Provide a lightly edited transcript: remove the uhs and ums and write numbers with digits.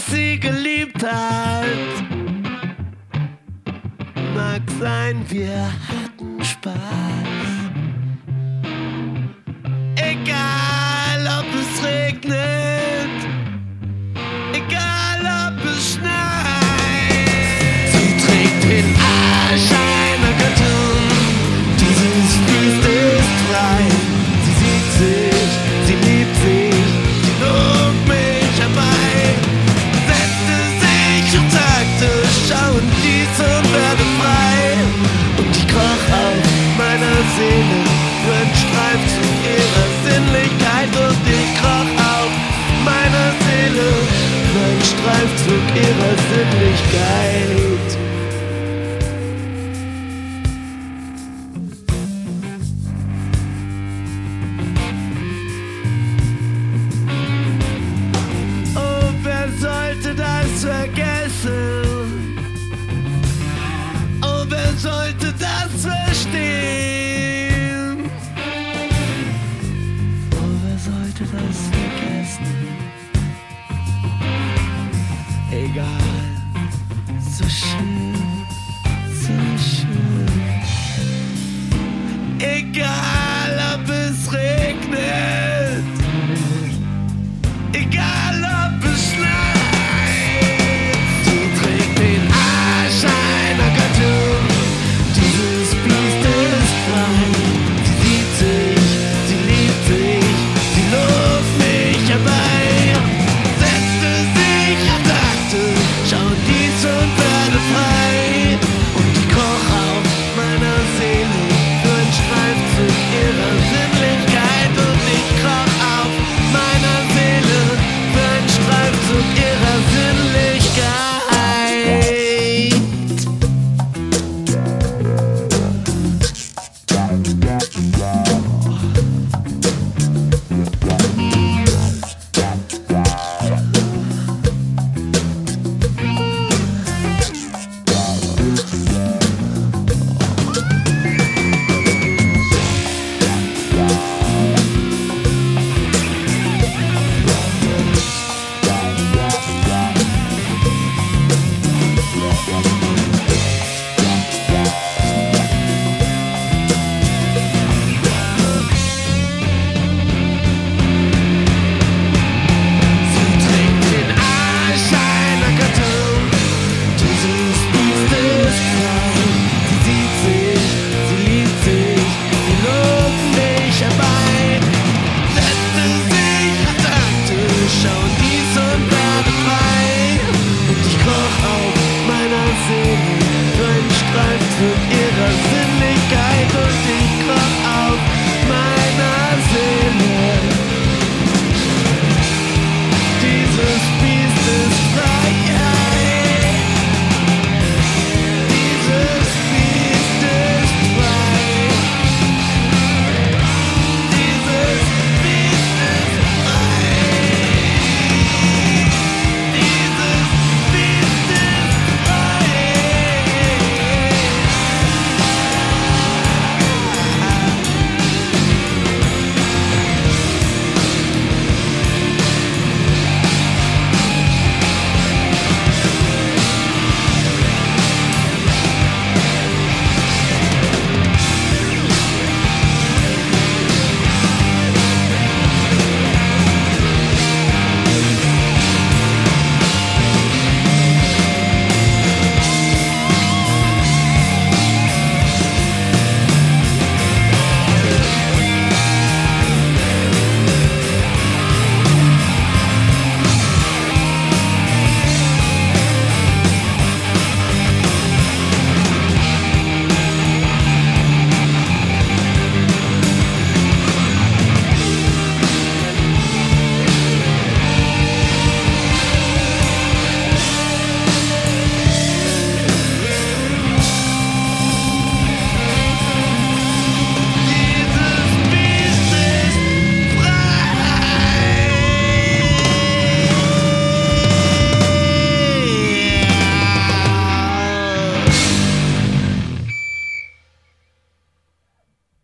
sie geliebt hat. Mag sein, wir hatten Spaß. Egal ob es regnet, egal ob es schneit. Sie trägt den Arsch einer Göttin, dieses Biest ist frei. Sie sieht sich, sie liebt sich, sie lobt mich herbei. Setzte sich und sagte, schau in dies und werde frei. Und ich kroch auf meiner Seele, nur ein Streifzug ihrer Sinnlichkeit. Und ich kroch auf meiner Seele, nur ein Streifzug ihrer Sinnlichkeit. Oh, wer sollte das vergessen? Oh, wer sollte das verstehen? Oh, wer sollte das vergessen? Egal, so schön.